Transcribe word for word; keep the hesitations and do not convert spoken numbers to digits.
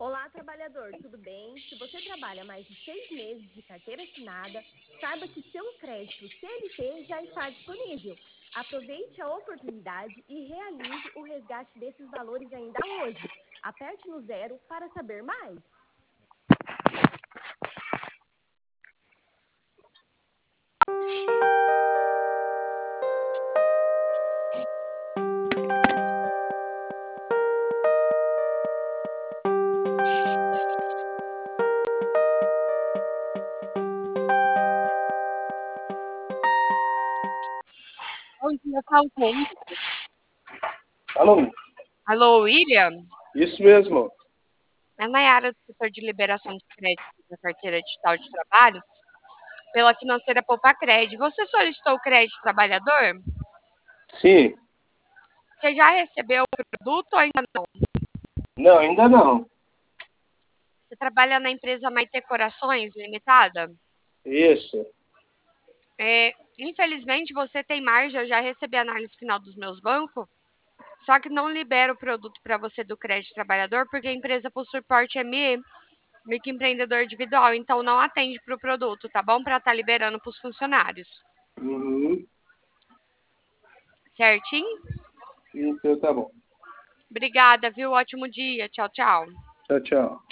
Olá, trabalhador, tudo bem? Se você trabalha mais de seis meses de carteira assinada, saiba que seu crédito C L T já está disponível. Aproveite a oportunidade e realize o resgate desses valores ainda hoje. Aperte no zero para saber mais. Bom dia, Falcão. Alô? Alô, William? Isso mesmo. É Nayara, do setor de liberação de crédito da carteira digital de trabalho, pela financeira Poupacred. Você solicitou o crédito trabalhador? Sim. Você já recebeu o produto ou ainda não? Não, ainda não. Você trabalha na empresa Maite Corações Limitada? Isso. É, infelizmente, você tem margem, eu já recebi a análise final dos meus bancos, só que não libera o produto para você do crédito trabalhador, porque a empresa possui porte M E, microempreendedor individual, então não atende para o produto, tá bom? Para estar liberando para os funcionários. Uhum. Certinho? Então tá bom. Obrigada, viu? Ótimo dia. Tchau, tchau. Tchau, tchau.